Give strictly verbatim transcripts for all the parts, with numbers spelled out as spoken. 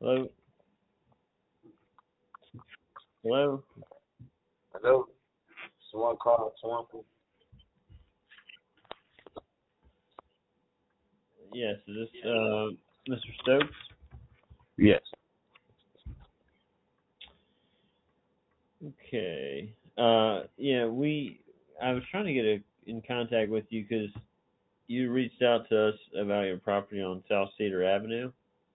Hello? Hello? Hello? Someone called someone. Yes, is this uh, Mister Stokes? Yes. Okay. Uh, yeah, we. I was trying to get a, in contact with you because you reached out to us about your property on South Cedar Avenue.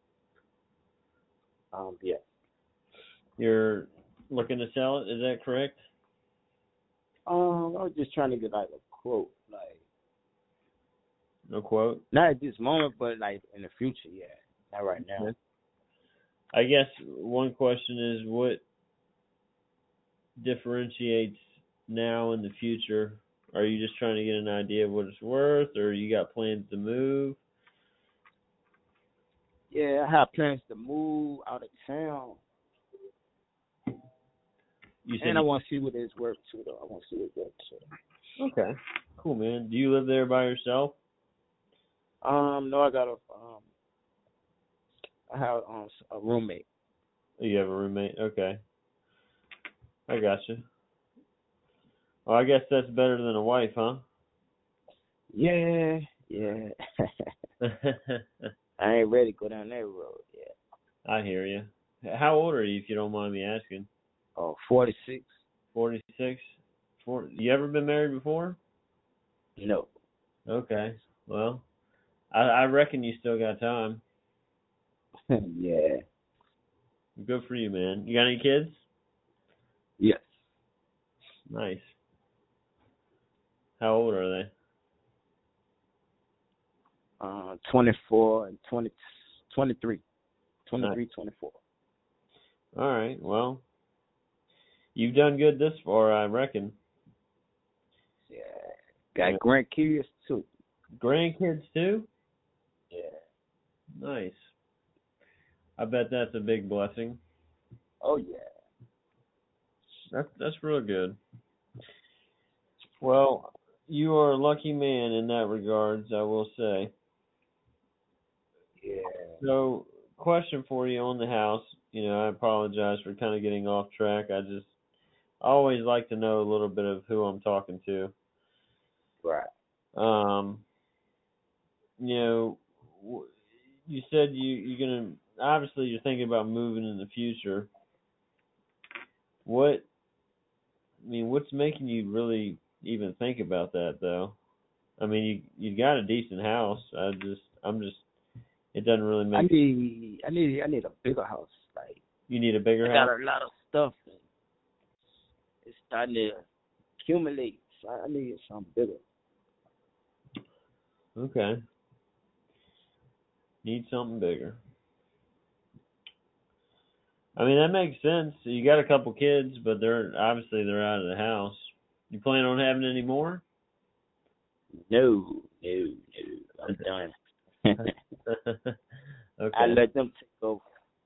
Um, yes. You're looking to sell it, is that correct? Um, I was just trying to get like a quote, like No quote? not at this moment, but like in the future, yeah. Not right now. Okay. I guess one question is what differentiates now and the future? Are you just trying to get an idea of what it's worth, or you got plans to move? Yeah, I have plans to move out of town. You said And I you, want to see what it's worth too, though. I want to see what it's worth too. okay, cool, man. Do you live there by yourself? Um, no, I got a um, I have um a roommate. Oh, you have a roommate? Okay, I got you. Well, I guess that's better than a wife, huh? Yeah, yeah. I ain't ready to go down that road yet. I hear you. How old are you, if you don't mind me asking? Oh, forty-six? forty-six? Four, you ever been married before? No. Okay, well, I, I reckon you still got time. Yeah. Good for you, man. You got any kids? Yes. Nice. How old are they? Uh, twenty-four and twenty, twenty-three. twenty-three, Nice. twenty-four. All right, well, you've done good this far, I reckon. Yeah. Got Yeah. grandkids too. Grandkids too? Yeah. Nice. I bet that's a big blessing. Oh yeah. That's that's real good. Well, you are a lucky man in that regards, I will say. Yeah. So, question for you on the house. You know, I apologize for kind of getting off track. I just I always like to know a little bit of who I'm talking to. Right. Um, you know, w- you said you you're gonna obviously you're thinking about moving in the future. What I mean, what's making you really even think about that though? I mean, you you got a decent house. I just I'm just it doesn't really I make need I need I need a bigger house. Like you need a I bigger got house. a lot of stuff and it's starting to accumulate. So I need something bigger. Okay, need something bigger. I mean, that makes sense. You got a couple kids, but they're obviously they're out of the house. You plan on having any more? No, no, no. I'm done. I Okay, let them take over.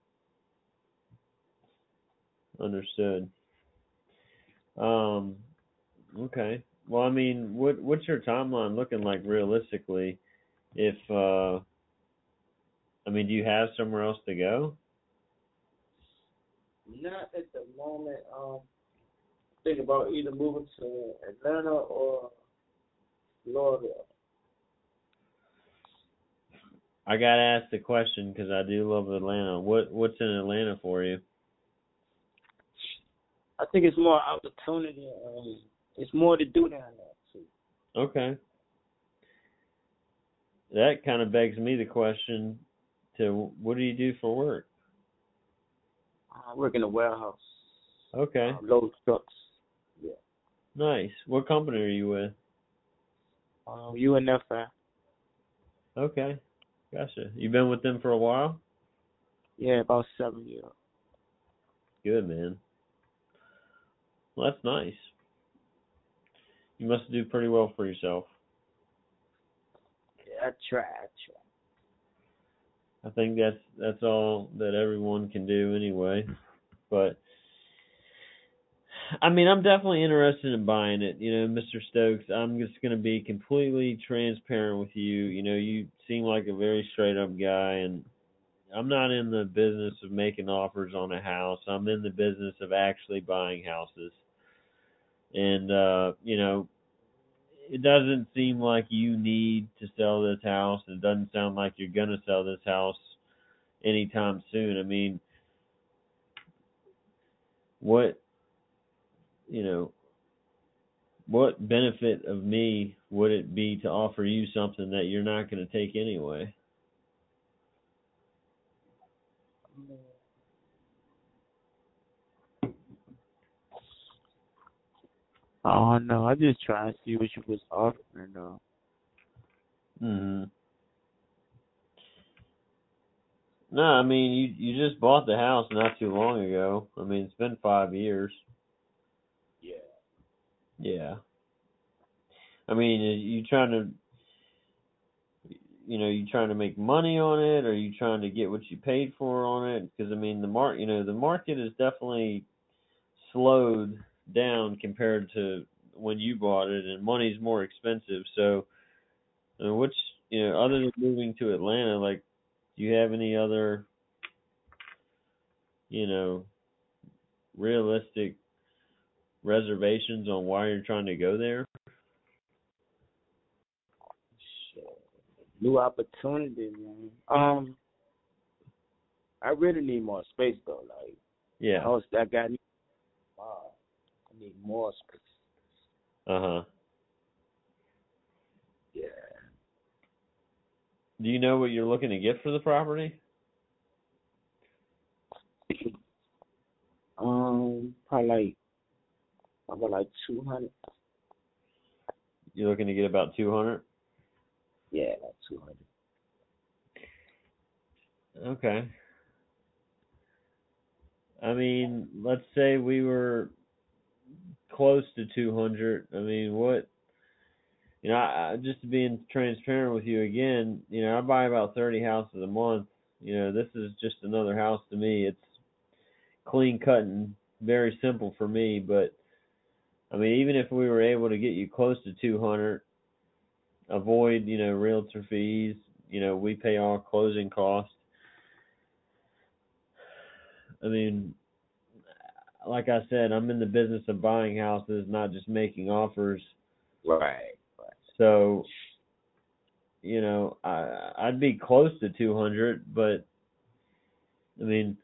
understood. Um, okay. Well, I mean, what what's your timeline looking like realistically? If uh, I mean, do you have somewhere else to go? Not at the moment. Um, think about either moving to Atlanta or Florida. I gotta ask the question because I do love Atlanta. What what's in Atlanta for you? I think it's more opportunity. Um, it's more to do down there too. Okay, that kind of begs me the question to what do you do for work? I work in a warehouse. Okay, Uh, load trucks. Yeah. nice. What company are you with? Um, U N F I. Okay, gotcha. You been with them for a while? Yeah, about seven years. Good, man. Well, that's nice. You must do pretty well for yourself. Yeah, I try. I try. I think that's that's all that everyone can do anyway. But I mean, I'm definitely interested in buying it. You know, Mister Stokes, I'm just going to be completely transparent with you. You know, you seem like a very straight up guy, and I'm not in the business of making offers on a house. I'm in the business of actually buying houses. And uh, you know, it doesn't seem like you need to sell this house. It doesn't sound like you're gonna sell this house anytime soon. I mean, what you know, what benefit of me would it be to offer you something that you're not going to take anyway? Oh no, I just trying to see what you was offering though. Mhm. No, I mean you you just bought the house not too long ago. I mean it's been five years. Yeah. Yeah. I mean, are you trying to, you know, you trying to make money on it, or are you trying to get what you paid for on it? Because I mean, the mar, you know, the market is definitely slowed down compared to when you bought it, and money's more expensive. So, I mean, which, you know, other than moving to Atlanta, like, do you have any other, you know, realistic reservations on why you're trying to go there? Shit. New opportunity, man. Um, I really need more space though. Like, Yeah. house that got me. Wow, I need more space. Uh huh. Yeah. Do you know what you're looking to get for the property? Um, probably like about like two hundred. You're looking to get about two hundred. Yeah, like two hundred. Okay. I mean, let's say we were close to two hundred. I mean, what, you know, I, just being transparent with you again, you know, I buy about thirty houses a month. You know, this is just another house to me. It's clean cut and very simple for me, but I mean, even if we were able to get you close to two hundred, avoid, you know, realtor fees, you know, we pay all closing costs. I mean, like I said, I'm in the business of buying houses, not just making offers. Right. Right. So, you know, I I'd be close to two hundred, but I mean,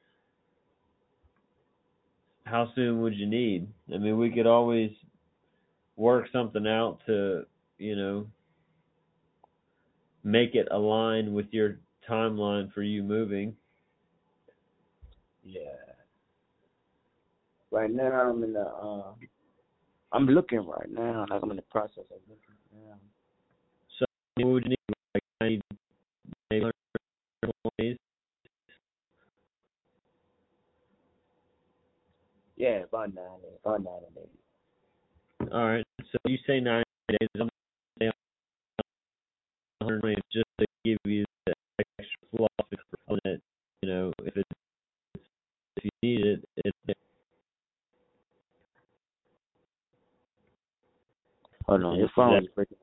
how soon would you need? I mean, we could always work something out to, you know, make it align with your timeline for you moving. Yeah. Right now I'm in the uh, I'm looking right now. Like I'm in the process of looking now. So, what would you need? Like ninety, maybe one hundred days? Yeah, about nine days. About nine days. All right. So you say ninety days. I'm saying one hundred days just to give you the extra fluff on it. You know, if it if you need it, it's there. Hold on, your phone is breaking.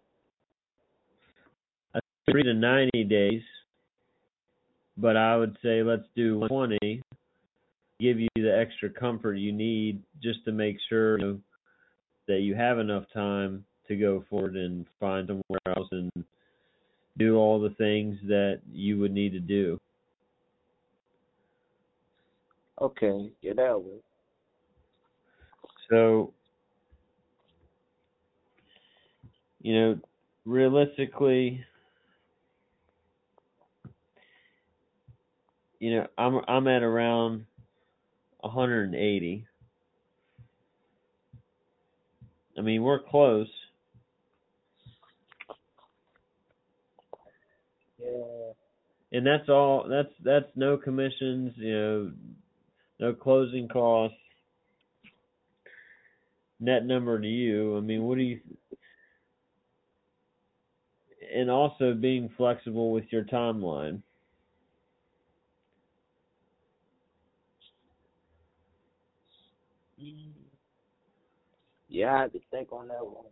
I agree to ninety days, but I would say let's do one hundred twenty. Give you the extra comfort you need just to make sure, you know, that you have enough time to go forward and find somewhere else and do all the things that you would need to do. Okay, yeah, that will. So, you know, realistically, you know, I'm I'm at around one hundred eighty. I mean, we're close. Yeah. And that's all. That's that's no commissions. You know, no closing costs. Net number to you. I mean, what do you? And also being flexible with your timeline. Yeah, I had to think on that one.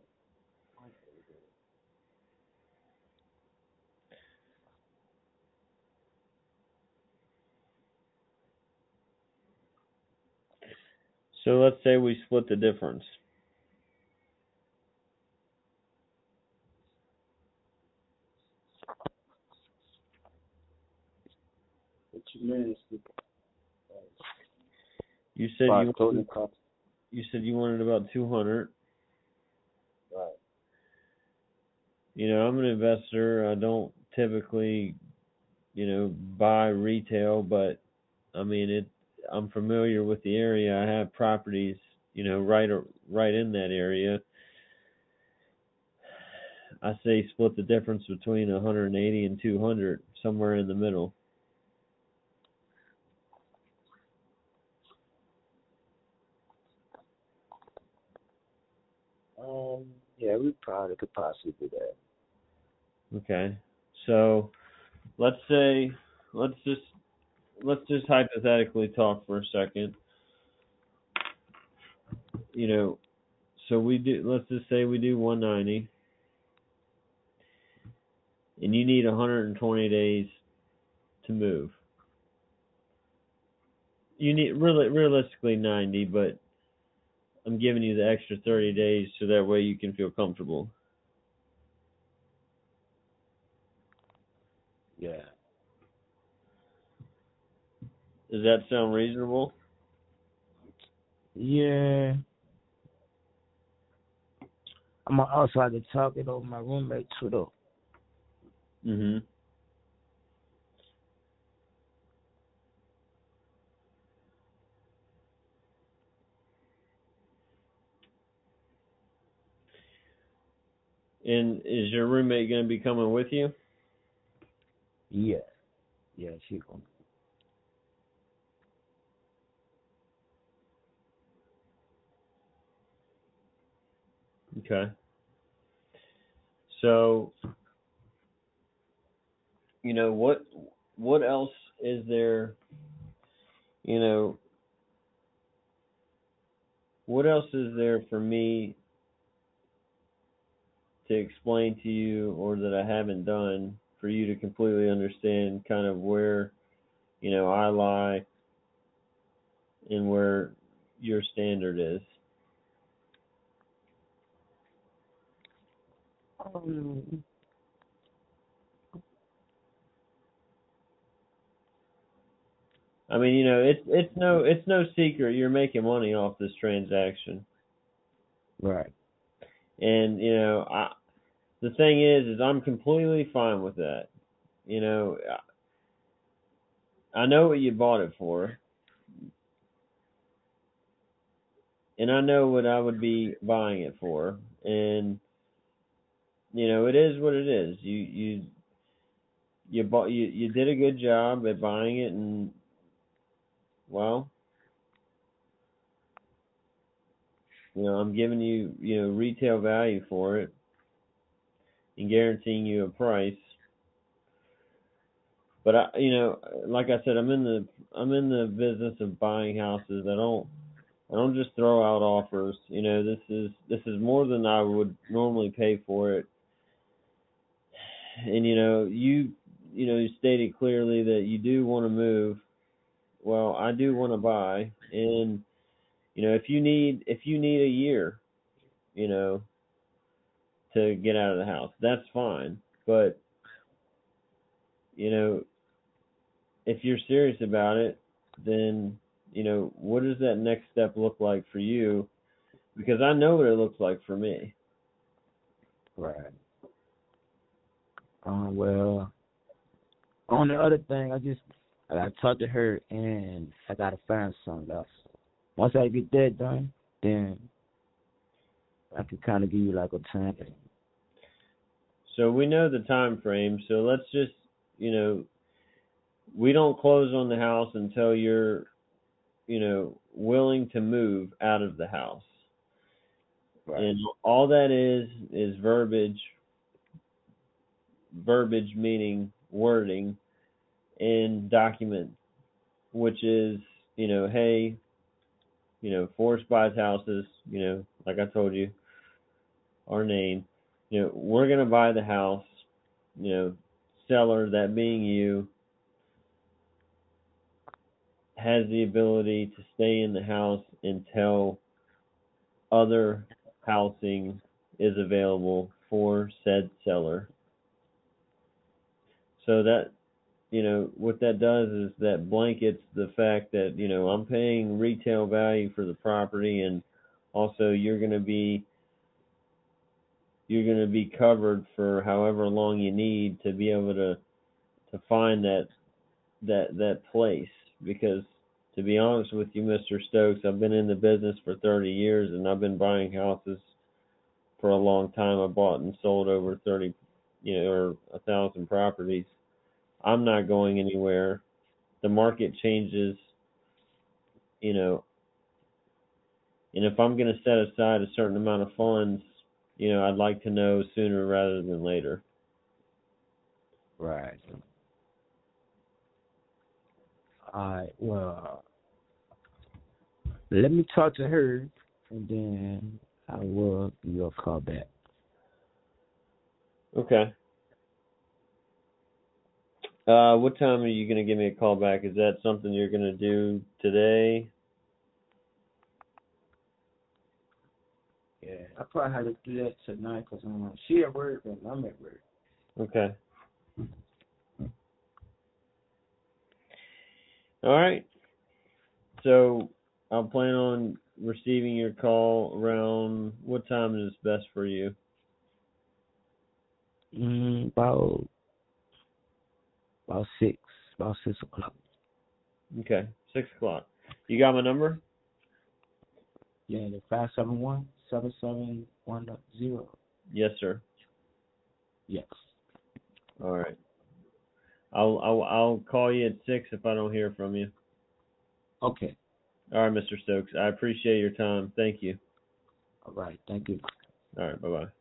So let's say we split the difference. What you mean? You said Five you closing costs. you said you wanted about two hundred. Right. You know, I'm an investor. I don't typically, you know, buy retail, but I mean it. I'm familiar with the area. I have properties, you know, right or right in that area. I say split the difference between one hundred eighty and two hundred, somewhere in the middle. Um. Yeah, we probably could possibly do that. Okay. So let's say let's just let's just hypothetically talk for a second. You know, so we do let's just say we do one ninety and you need one hundred twenty days to move. You need really realistically ninety, but I'm giving you the extra thirty days so that way you can feel comfortable. Yeah. Does that sound reasonable? Yeah. I'm gonna also have to talk it over with my roommate too, though. Mhm. And is your roommate going to be coming with you? Yeah. Yeah, she gonna. Okay. So, you know, what what else is there, you know, what else is there for me to explain to you or that I haven't done for you to completely understand kind of where, you know, I lie and where your standard is? Um. I mean, you know, it's it's no it's no secret you're making money off this transaction. Right. And, you know, I the thing is is I'm completely fine with that. You know, I know what you bought it for, and I know what I would be buying it for, and you know, it is what it is. You you you bought you you did a good job at buying it, and well, you know, I'm giving you you know retail value for it and guaranteeing you a price. But I, you know, like I said, I'm in the I'm in the business of buying houses. I don't I don't just throw out offers. You know, this is this is more than I would normally pay for it. And you know, you you know, you stated clearly that you do want to move. Well, I do want to buy, and you know, if you need if you need a year, you know, to get out of the house, that's fine. But you know, if you're serious about it, then you know, what does that next step look like for you? Because I know what it looks like for me. Right. Um. Well, on the other thing, I just I gotta talk to her and I gotta find something else. Once I get that done, then I can kind of give you like a time. So we know the time frame. So let's just, you know, we don't close on the house until you're, you know, willing to move out of the house. Right. And all that is is verbiage, verbiage meaning wording in document, which is, you know, hey, you know, Forest buys houses, you know, like I told you, our name, you know, we're gonna buy the house, you know, seller, that being you, has the ability to stay in the house until other housing is available for said seller. So that, you know, what that does is that blankets the fact that, you know, I'm paying retail value for the property, and also you're going to be you're going to be covered for however long you need to be able to to find that that that place. Because to be honest with you, Mister Stokes, I've been in the business for thirty years, and I've been buying houses for a long time. I bought and sold over thirty, you know, or a thousand properties. I'm not going anywhere. The market changes, you know, and if I'm going to set aside a certain amount of funds, you know, I'd like to know sooner rather than later. Right. All right. Well, let me talk to her, and then I will give you a call back. Okay. Uh, what time are you going to give me a call back? Is that something you're going to do today? Yeah, I probably have to do that tonight because um, she at work and I'm at work. Okay. All right. So I'll plan on receiving your call around what time is best for you? Mm, about about six, about six o'clock. Okay, six o'clock. You got my number? Yeah, the five seven one seven seven one zero. Yes, sir. Yes. All right. I'll I'll I'll call you at six if I don't hear from you. Okay. All right, Mister Stokes. I appreciate your time. Thank you. All right. Thank you. All right. Bye bye.